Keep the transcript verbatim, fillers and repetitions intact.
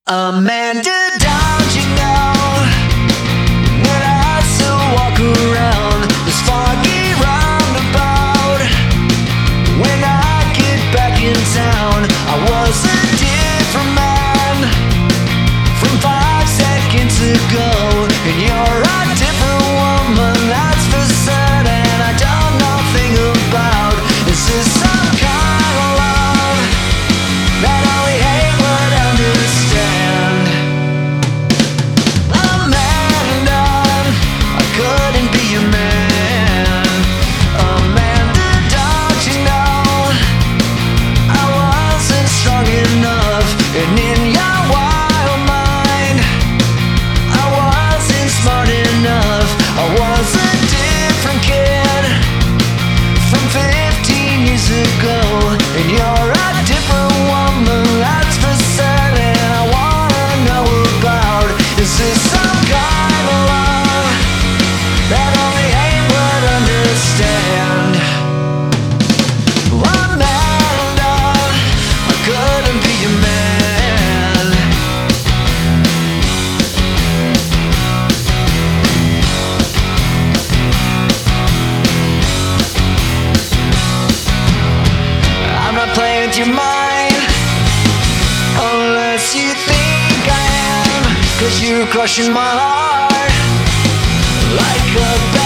Amanda, don't you know that I still walk around this foggy roundabout? When I get back in town, I was a different man from five seconds ago, and you're a different woman, that's for certain. I don't know nothing about, is this some kind of love that only hate would understand? Amanda, I couldn't be a man. Amanda, don't you know I wasn't strong enough, and in your wild mind I wasn't smart enough. I was a different kid from fifteen years ago, and you're a different woman, that's for certain. I wanna know about, is this some kind of love that only hate would understand? Amanda, I couldn't be a man. I'm not playing with your mind unless you think I am, 'cause you're crushing my heart like a